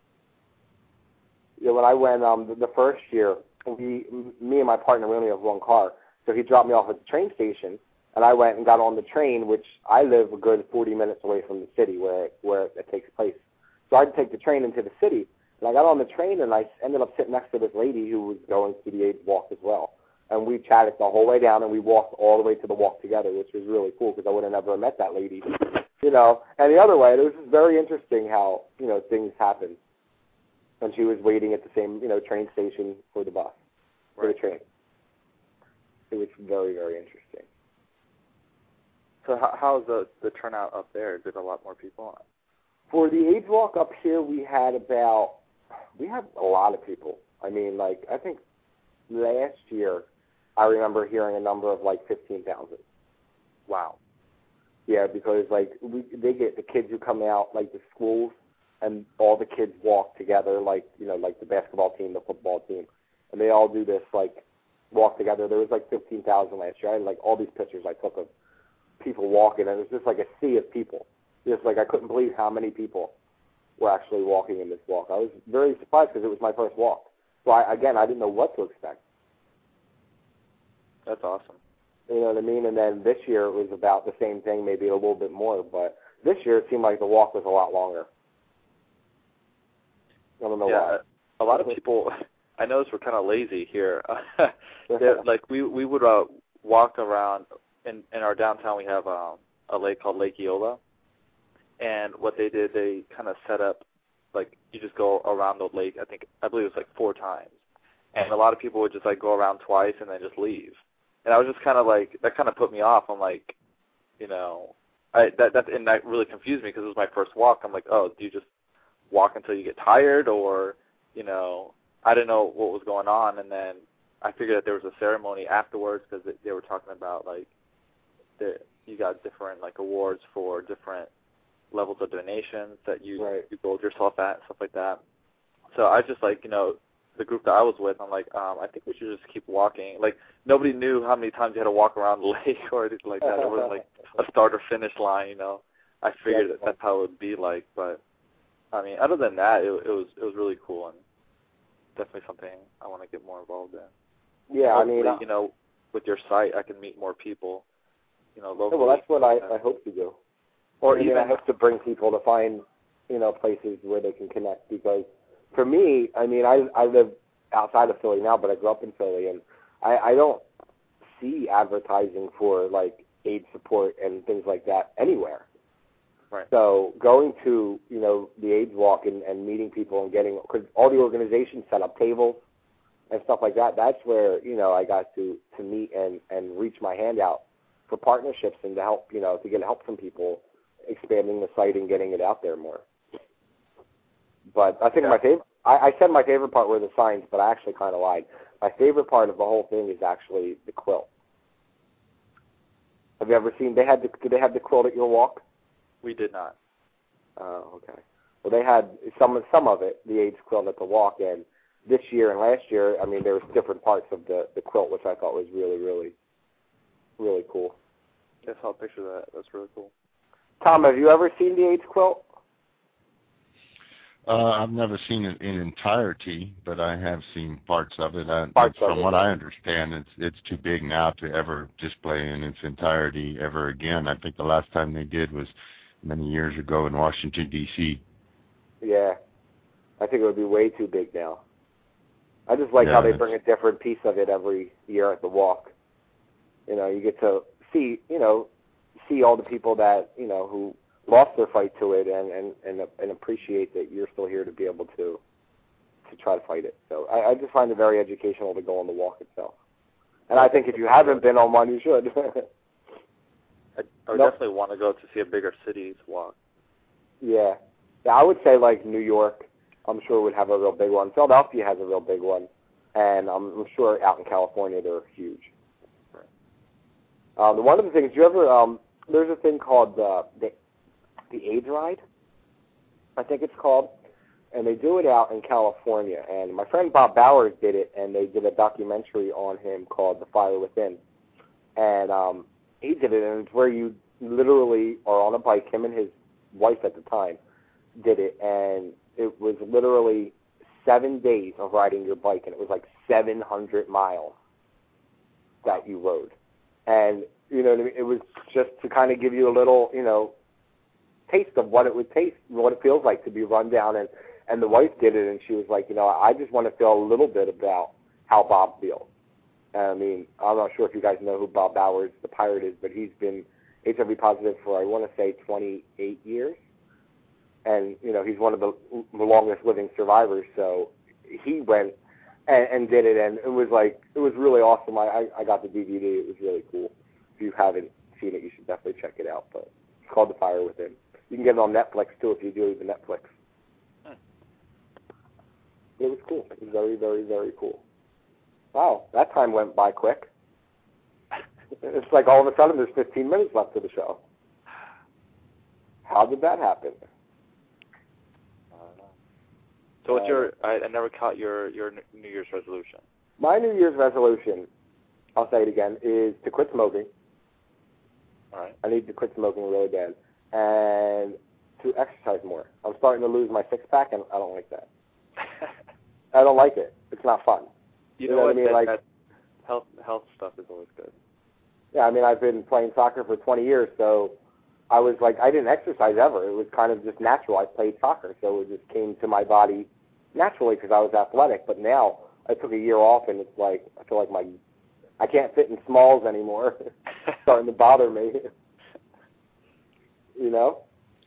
Yeah, when I went the first year, me and my partner, we only have one car, so he dropped me off at the train station, and I went and got on the train, which I live a good 40 minutes away from the city where it takes place. So I'd take the train into the city, and I got on the train, and I ended up sitting next to this lady who was going to the AIDS walk as well. And we chatted the whole way down, and we walked all the way to the walk together, which was really cool because I would have never met that lady, And the other way, it was just very interesting how, things happen. And she was waiting at the same, train station for the bus, for the train. It was very, very interesting. So how's the turnout up there? Did a lot more people? For the AIDS walk up here, we had a lot of people. I think last year, I remember hearing a number of 15,000. Wow. Yeah, because they get the kids who come out, the schools, and all the kids walk together, the basketball team, the football team, and they all do this walk together. There was 15,000 last year. I had all these pictures I took of people walking, and it was just a sea of people. Just I couldn't believe how many people were actually walking in this walk. I was very surprised because it was my first walk. So I didn't know what to expect. That's awesome. You know what I mean? And then this year it was about the same thing, maybe a little bit more. But this year it seemed like the walk was a lot longer. I don't know why. A lot of people, I noticed, were kind of lazy here. We would walk around in our downtown. We have a lake called Lake Eola, and what they did, they kind of set up you just go around the lake. I believe it was 4 times, and a lot of people would just go around twice and then just leave. And I was just kind of that kind of put me off. I'm that really confused me because it was my first walk. I'm oh, do you just walk until you get tired, or I didn't know what was going on. And then I figured that there was a ceremony afterwards because they were talking about you got different awards for different levels of donations that you build yourself at, stuff like that. So I just the group that I was with, I'm I think we should just keep walking. Nobody knew how many times you had to walk around the lake or anything like that. It wasn't a start or finish line, I figured that's how it would be but other than that, it was really cool and definitely something I want to get more involved in. Yeah, hopefully, with your site, I can meet more people, locally. Well, that's what I hope to do. Or even I hope to bring people to find, places where they can connect. Because for me, I mean, I live outside of Philly now, but I grew up in Philly, and I don't see advertising for like AIDS support and things like that anywhere. Right. So going to, the AIDS walk and meeting people and getting, because all the organizations set up tables and stuff like that, that's where, I got to meet and reach my hand out for partnerships and to help, to get help from people expanding the site and getting it out there more. But I think my favorite, I said my favorite part were the signs, but I actually kind of lied. My favorite part of the whole thing is actually the quilt. Have you ever seen, did they have the quilt at your walk? We did not. Oh, okay. Well, they had some of it, the AIDS quilt at the walk, and this year and last year, I mean, there was different parts of the quilt, which I thought was really, really, really cool. I saw a picture of that. That's really cool. Tom, have you ever seen the AIDS quilt? I've never seen it in entirety, but I have seen parts of it. From what I understand, it's too big now to ever display in its entirety ever again. I think the last time they did was many years ago in Washington, D.C. Yeah. I think it would be way too big now. I just like how they bring a different piece of it every year at the walk. You get to see all the people that, who lost their fight to it and appreciate that you're still here to be able to try to fight it. So I just find it very educational to go on the walk itself. And I think if you haven't been on one, you should. I would definitely want to go to see a bigger city's walk. Yeah. I would say like New York, I'm sure would have a real big one. Philadelphia has a real big one. And I'm sure out in California they're huge. Right. One of the things, there's a thing called the AIDS Ride, I think it's called, and they do it out in California. And my friend Bob Bowers did it, and they did a documentary on him called The Fire Within. And he did it, and it's where you literally are on a bike. Him and his wife at the time did it, and it was literally 7 days of riding your bike, and it was like 700 miles that you rode. And, it was just to kind of give you a little, taste of what it feels like to be run down. And the wife did it, and she was like, I just want to feel a little bit about how Bob feels. I mean, I'm not sure if you guys know who Bob Bowers, the pirate, is, but he's been HIV positive for, I want to say, 28 years. And, he's one of the longest living survivors. So he went and did it, and it was really awesome. I got the DVD. It was really cool. If you haven't seen it, you should definitely check it out. But it's called The Fire Within. You can get it on Netflix, too, if you do the Netflix. It was cool. It was very, very, very cool. Wow, that time went by quick. It's like all of a sudden there's 15 minutes left of the show. How did that happen? I don't know. So what's your, I never caught your New Year's resolution. My New Year's resolution, I'll say it again, is to quit smoking. All right. I need to quit smoking really bad. And to exercise more. I'm starting to lose my six-pack, and I don't like that. I don't like it. It's not fun. You know what I mean? That health stuff is always good. Yeah, I mean, I've been playing soccer for 20 years, so I was like, I didn't exercise ever. It was kind of just natural. I played soccer, so it just came to my body naturally because I was athletic. But now I took a year off, and it's like I feel like I can't fit in smalls anymore. It's starting to bother me. Now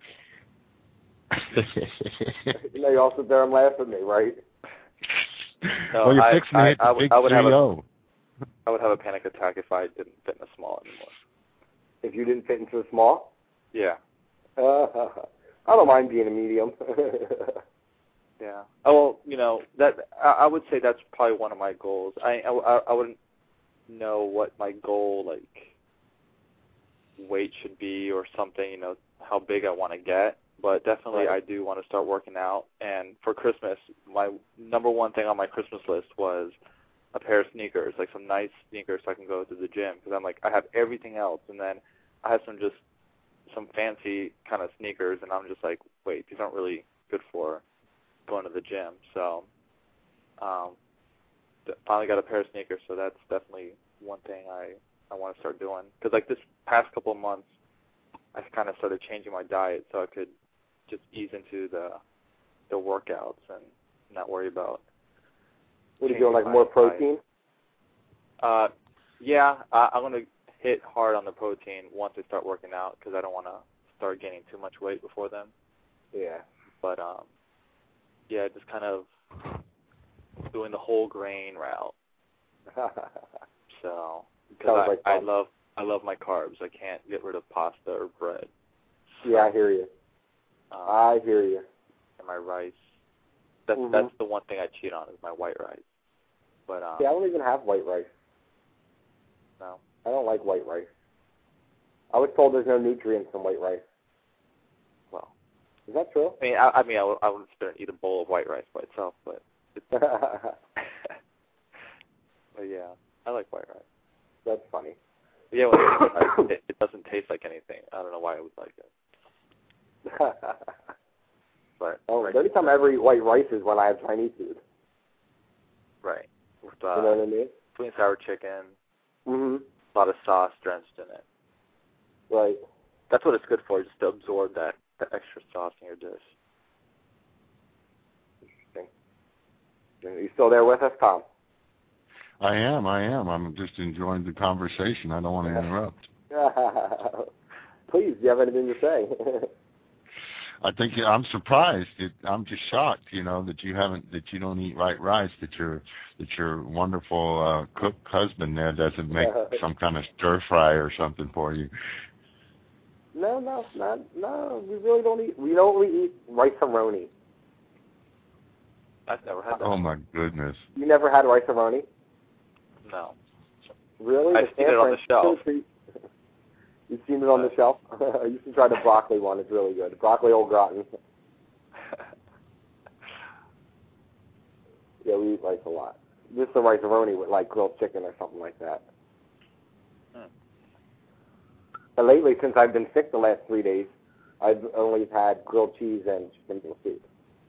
you all sit there and laugh at me, right? No, well, you're fixing it. I would have a panic attack if I didn't fit in a small anymore. If you didn't fit into a small? Yeah. I don't mind being a medium. Yeah. Oh, well, that I would say that's probably one of my goals. I wouldn't know what my goal weight should be or something. How big I want to get. But definitely I do want to start working out. And for Christmas, my number one thing on my Christmas list was a pair of sneakers, like some nice sneakers so I can go to the gym. Because I'm like, I have everything else. And then I have some fancy kind of sneakers. And I'm just like, wait, these aren't really good for going to the gym. So finally got a pair of sneakers. So that's definitely one thing I want to start doing. Because this past couple of months, I kind of started changing my diet so I could just ease into the workouts and not worry about. What are you doing, like more protein? Yeah, I'm going to hit hard on the protein once I start working out because I don't want to start gaining too much weight before then. Yeah. But, yeah, just kind of doing the whole grain route. So, because I love my carbs. I can't get rid of pasta or bread. Yeah, I hear you. I hear you. And my rice. That's the one thing I cheat on is my white rice. But yeah, I don't even have white rice. No. I don't like white rice. I was told there's no nutrients in white rice. Well, is that true? I wouldn't sit and eat a bowl of white rice by itself, but but yeah, I like white rice. That's funny. Yeah, well, it doesn't taste like anything. I don't know why I would like it. But the only time I ever eat white rice is when I have Chinese food. Right. With, you know what I mean? Sweet and sour chicken. Mm-hmm. A lot of sauce drenched in it. Right. That's what it's good for, just to absorb that extra sauce in your dish. Interesting. Are you still there with us, Tom? I am. I'm just enjoying the conversation. I don't want to interrupt. Please, do you have anything to say? I think I'm surprised. I'm just shocked, that you don't eat white rice. That your wonderful cook husband there doesn't make some kind of stir fry or something for you. No. We really don't eat. We don't really eat rice-a-roni. I've never had that. Oh my goodness! You never had rice-a-roni? No. Really? I've seen it on the shelf. You've seen it on the shelf? You should try the broccoli one. It's really good. Broccoli au gratin. Yeah, we eat rice a lot. Just the rice-a-roni with, like, grilled chicken or something like that. But lately, since I've been sick the last 3 days, I've only had grilled cheese and chicken noodle soup.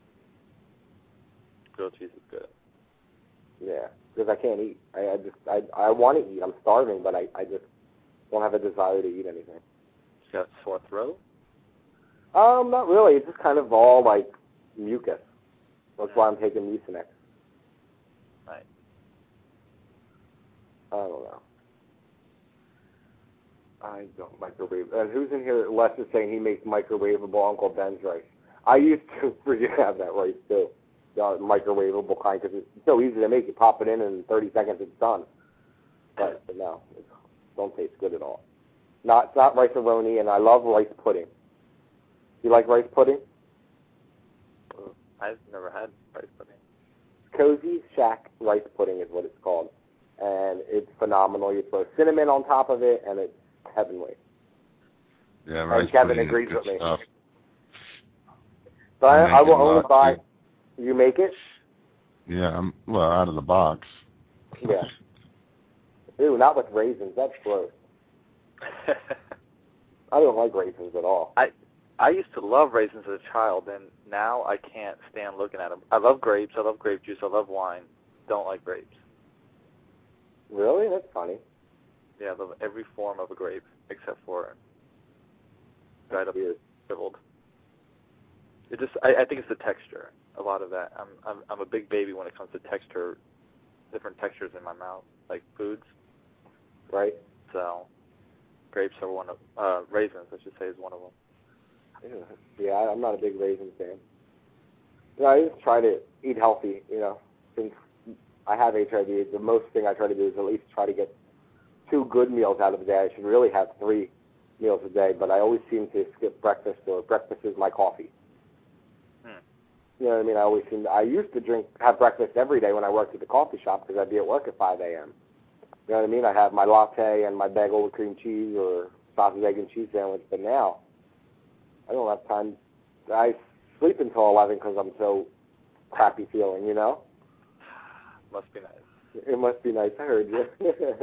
Grilled cheese is good. Yeah, because I can't eat. I want to eat. I'm starving, but I just don't have a desire to eat anything. You got sore throat? Not really. It's just kind of all like mucus. That's why I'm taking Mucinex. Right. I don't know. I don't microwave. And who's in here? Les is saying he makes microwavable Uncle Ben's rice. I used to freaking have that rice too. The microwavable kind, because it's so easy to make. You pop it in 30 seconds, it's done. But no, it don't taste good at all. It's not rice-a-roni, and I love rice pudding. You like rice pudding? I've never had rice pudding. Cozy Shack rice pudding is what it's called, and it's phenomenal. You throw cinnamon on top of it, and it's heavenly. Yeah, rice and Kevin pudding agrees is with good me. stuff. But I will only buy. You make it? Yeah, out of the box. Yeah. Ew, not with raisins. That's gross. I don't like raisins at all. I used to love raisins as a child, and now I can't stand looking at them. I love grapes. I love grape juice. I love wine. Don't like grapes. Really? That's funny. Yeah, I love every form of a grape except for dried up, shriveled. It just, I think it's the texture. A lot of that. I'm a big baby when it comes to texture, different textures in my mouth, like foods. Right. So, grapes are one of raisins, I should say, is one of them. Yeah, I'm not a big raisin fan. I just try to eat healthy. Since I have HIV, the most thing I try to do is at least try to get 2 good meals out of the day. I should really have 3 meals a day, but I always seem to skip breakfast, or breakfast is my coffee. You know what I mean? I used to have breakfast every day when I worked at the coffee shop because I'd be at work at 5 a.m. You know what I mean? I'd have my latte and my bagel with cream cheese or sausage, egg, and cheese sandwich. But now, I don't have time. I sleep until 11 because I'm so crappy feeling, Must be nice. It must be nice. I heard you.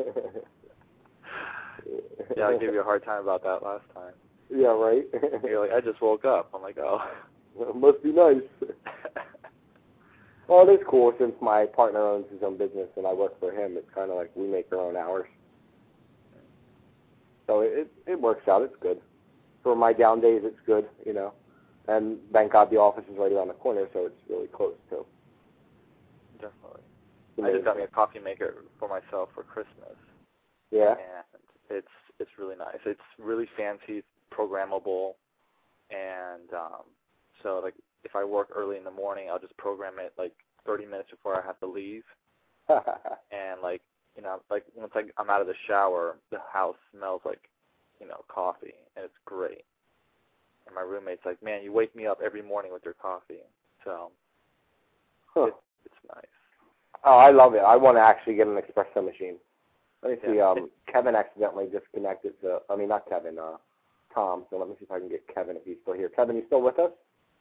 Yeah, I gave you a hard time about that last time. Yeah, right? You're like, I just woke up. I'm like, oh. It must be nice. Well, it is cool since my partner owns his own business and I work for him. It's kind of like we make our own hours. So it works out. It's good. for my down days, it's good, you know. And thank God the office is right around the corner, so it's really close too. Definitely. I just got me a coffee maker for myself for Christmas. Yeah. And it's really nice. It's really fancy, programmable, and so like if I work early in the morning, I'll just program it like 30 minutes before I have to leave. And like, you know, like once I'm out of the shower, the house smells like, you know, coffee, and it's great. And my roommate's like, man, you wake me up every morning with your coffee. So it's nice. Oh, I love it. I want to actually get an espresso machine. Let me see. Kevin accidentally disconnected. Not Kevin. Tom. So let me see if I can get Kevin if he's still here. Kevin, you still with us?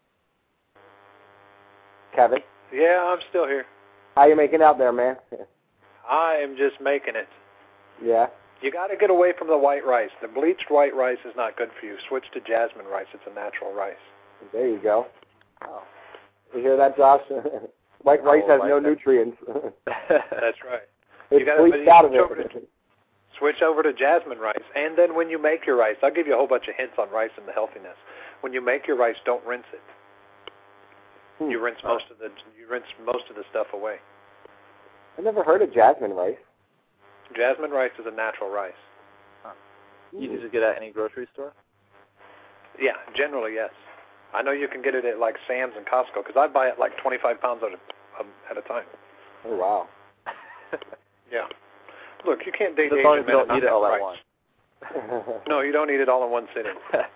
Kevin? Yeah, I'm still here. How you making out there, man? I am just making it. Yeah? You got to get away from the white rice. The bleached white rice is not good for you. Switch to jasmine rice. It's a natural rice. There you go. Oh. You hear that, Josh? White rice has no nutrients. That's right. It's bleached out of it. Switch over to jasmine rice, and then when you make your rice, I'll give you a whole bunch of hints on rice and the healthiness. When you make your rice, don't rinse it. You rinse most of the stuff away. I never heard of jasmine rice. Jasmine rice is a natural rice. Huh. You can just get it at any grocery store? Yeah, generally yes. I know you can get it at like Sam's and Costco because I buy it like 25 pounds at a time. Oh wow. Yeah. Look, you can't date Asian men. You don't eat it all at once. No, you don't eat it all in one sitting.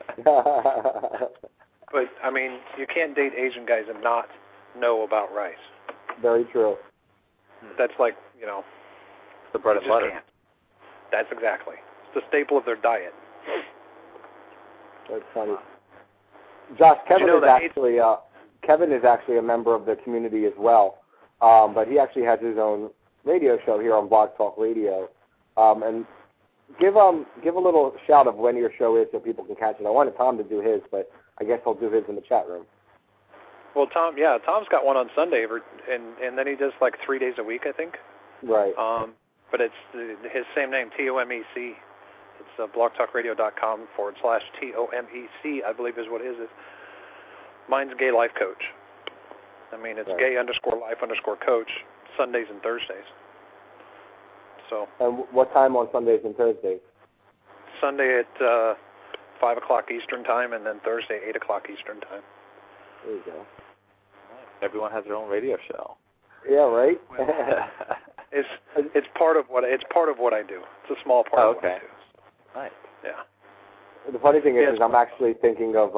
But, I mean, you can't date Asian guys and not know about rice. Very true. That's like, you know, the bread and butter. Can't. That's exactly. It's the staple of their diet. That's funny. Josh, Kevin is actually a member of the community as well, but he actually has his own radio show here on Blog Talk Radio. And give a little shout of when your show is so people can catch it. I wanted Tom to do his, but I guess I'll do his in the chat room. Well, Tom's got one on Sunday, and then he does like 3 days a week, I think. Right. But it's his same name, TOMEC. It's blogtalkradio.com/TOMEC, I believe is what it is. Mine's Gay Life Coach. I mean, it's gay_life_coach, Sundays and Thursdays. So. And what time on Sundays and Thursdays? Sunday at 5 o'clock Eastern Time, and then Thursday 8 o'clock Eastern Time. There you go. Everyone has their own radio show. Yeah, right. It's part of what I do. It's a small part of what I do. Nice. Yeah. The funny thing is I'm actually thinking of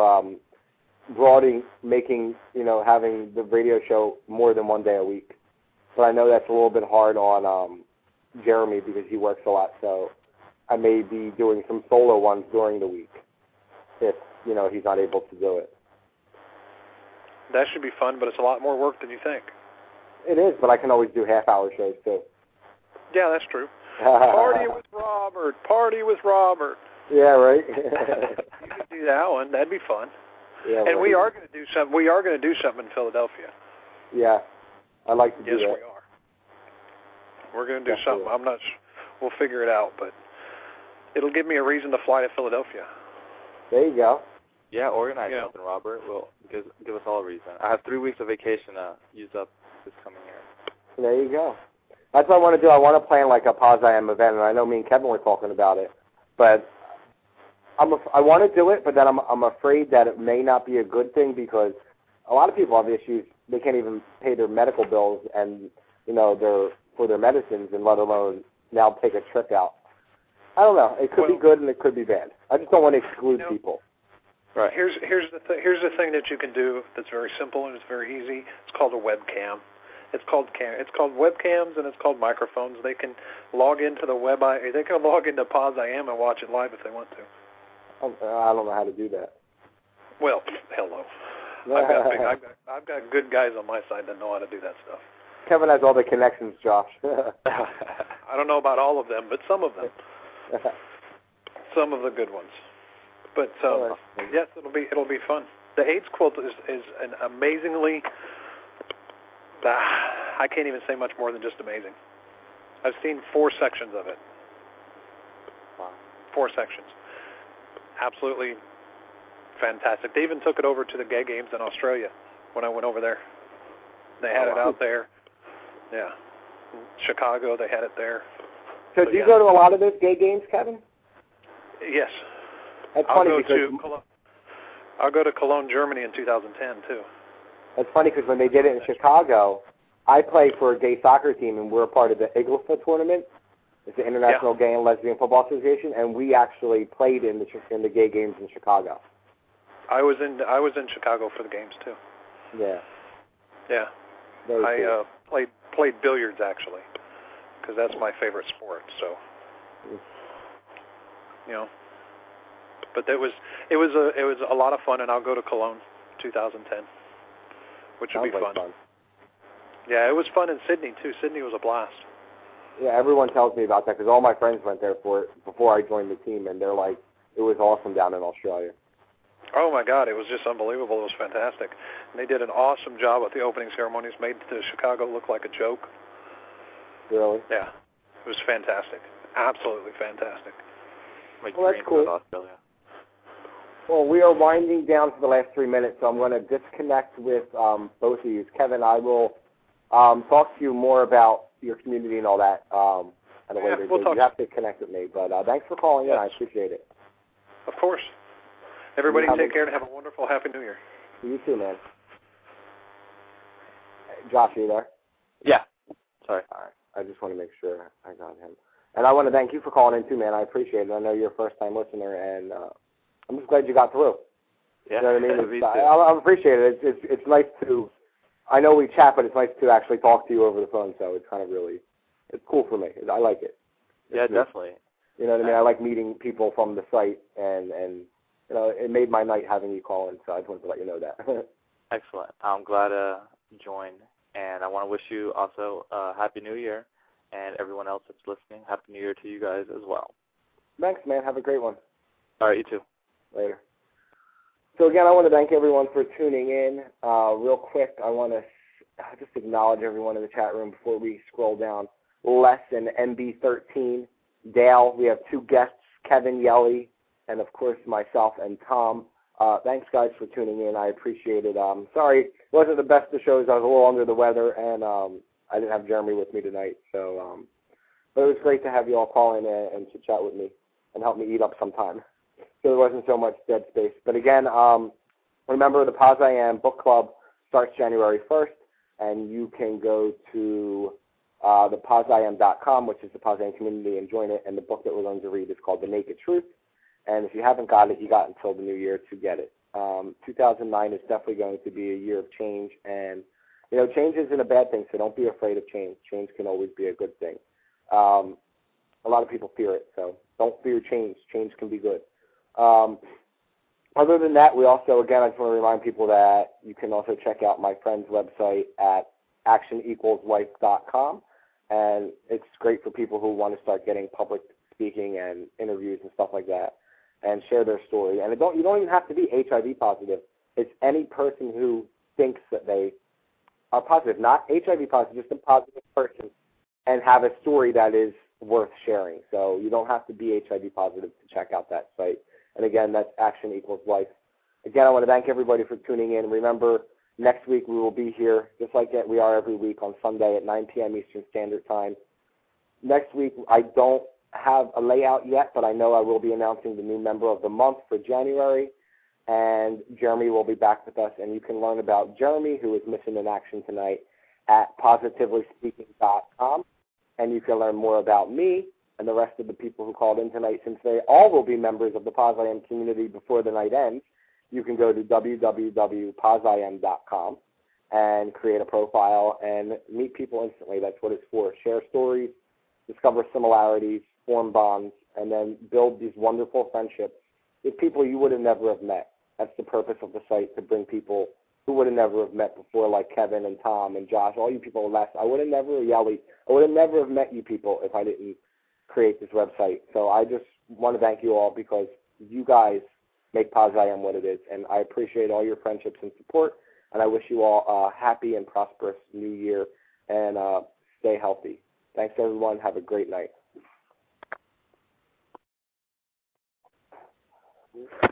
having the radio show more than 1 day a week. But I know that's a little bit hard on Jeremy because he works a lot. So I may be doing some solo ones during the week if he's not able to do it. That should be fun, but it's a lot more work than you think. It is, but I can always do half-hour shows, too. Yeah, that's true. Party with Robert. Yeah, right. You could do that one. That'd be fun. Yeah, and we are going to do something. We are going to do something in Philadelphia. Yeah, I'd like to do that. Yes, we are. We're going to do something. I'm not. We'll figure it out, but it'll give me a reason to fly to Philadelphia. There you go. Yeah, organize something, Robert. Well, give us all a reason. I have 3 weeks of vacation to use up this coming year. There you go. That's what I want to do. I want to plan like a Pause I Am event, and I know me and Kevin were talking about it, but I want to do it, but then I'm afraid that it may not be a good thing because a lot of people have issues. They can't even pay their medical bills and for their medicines, and let alone now take a trip out. I don't know. It could be good and it could be bad. I just don't want to exclude people. Right. Here's the thing that you can do that's very simple and it's very easy. It's called a webcam. It's called webcams and it's called microphones. They can log into they can log into Pause I Am and watch it live if they want to. I don't know how to do that. Well, hello. I've got good guys on my side that know how to do that stuff. Kevin has all the connections, Josh. I don't know about all of them, but some of them. Some of the good ones. But yes, it'll be fun. The AIDS quilt is an amazingly. I can't even say much more than just amazing. I've seen 4 sections of it. 4 sections. Absolutely fantastic. They even took it over to the gay games in Australia when I went over there. They had it out there. Yeah. Chicago, they had it there. So do you go to a lot of those gay games, Kevin? Yes. That's funny I'll go to Cologne, Germany in 2010, too. That's funny because when they did it in Chicago, I play for a gay soccer team, and we're a part of the IGLFA tournament. It's the International Gay and Lesbian Football Association, and we actually played in the gay games in Chicago. I was in Chicago for the games, too. Yeah. Yeah. I played billiards, actually, because that's my favorite sport, so, But it was a lot of fun, and I'll go to Cologne 2010, which will be fun. Yeah, it was fun in Sydney, too. Sydney was a blast. Yeah, everyone tells me about that because all my friends went there for it before I joined the team, and they're like, it was awesome down in Australia. Oh, my God, it was just unbelievable. It was fantastic. And they did an awesome job with the opening ceremonies, made the Chicago look like a joke. Really? Yeah. It was fantastic. Absolutely fantastic. Well, that's cool. Australia. Well, we are winding down to the last 3 minutes, so I'm going to disconnect with both of you. Kevin, I will talk to you more about your community and all that at a later date. You have to connect with me, but thanks for calling in. I appreciate it. Of course. Everybody take care and have a wonderful Happy New Year. You too, man. Josh, are you there? Yeah. Sorry. All right. I just want to make sure I got him. And I want to thank you for calling in, too, man. I appreciate it. I know you're a first-time listener, and I'm just glad you got through. Yeah. You know what I mean? I appreciate it. It's nice to, I know we chat, but it's nice to actually talk to you over the phone, so it's kind of really, it's cool for me. I like it. Yeah, definitely. You know what I mean? I like meeting people from the site, and it made my night having you call in, so I just wanted to let you know that. Excellent. I'm glad to join, and I want to wish you also a Happy New Year, and everyone else that's listening, Happy New Year to you guys as well. Thanks, man. Have a great one. All right, you too. Later. So, again, I want to thank everyone for tuning in. Real quick, I want to just acknowledge everyone in the chat room before we scroll down. Les and MB13, Dale, we have two guests, Kevin Yelly, and, of course, myself and Tom. Thanks, guys, for tuning in. I appreciate it. Sorry, it wasn't the best of shows. I was a little under the weather, and I didn't have Jeremy with me tonight. So, but it was great to have you all call in and chit-chat with me and help me eat up some time. So there wasn't so much dead space. But, again, remember the Paz I Am Book Club starts January 1st, and you can go to thepazIam.com, which is the Paz I Am community, and join it. And the book that we're going to read is called The Naked Truth. And if you haven't got it, you got until the new year to get it. 2009 is definitely going to be a year of change. And, change isn't a bad thing, so don't be afraid of change. Change can always be a good thing. A lot of people fear it, so don't fear change. Change can be good. Other than that, we also, again, I just want to remind people that you can also check out my friend's website at actionequalslife.com. And it's great for people who want to start getting public speaking and interviews and stuff like that, and share their story. And you don't even have to be HIV positive. It's any person who thinks that they are positive, not HIV positive, just a positive person, and have a story that is worth sharing. So you don't have to be HIV positive to check out that site. And again, that's Action Equals Life. Again, I want to thank everybody for tuning in. Remember, next week we will be here, just like we are every week, on Sunday at 9 p.m. Eastern Standard Time. Next week, I don't have a layout yet, but I know I will be announcing the new member of the month for January, and Jeremy will be back with us, and you can learn about Jeremy, who is missing in action tonight, at PositivelySpeaking.com, and you can learn more about me and the rest of the people who called in tonight. Since they all will be members of the Paz I Am community before the night ends, you can go to www.pazim.com and create a profile and meet people instantly. That's what it's for. Share stories, discover similarities, form bonds, and then build these wonderful friendships with people you would have never have met. That's the purpose of the site, to bring people who would have never have met before, like Kevin and Tom and Josh, all you people left. I would have never have met you people if I didn't create this website. So I just want to thank you all, because you guys make Paz I Am what it is, and I appreciate all your friendships and support, and I wish you all a happy and prosperous new year, and stay healthy. Thanks, everyone. Have a great night.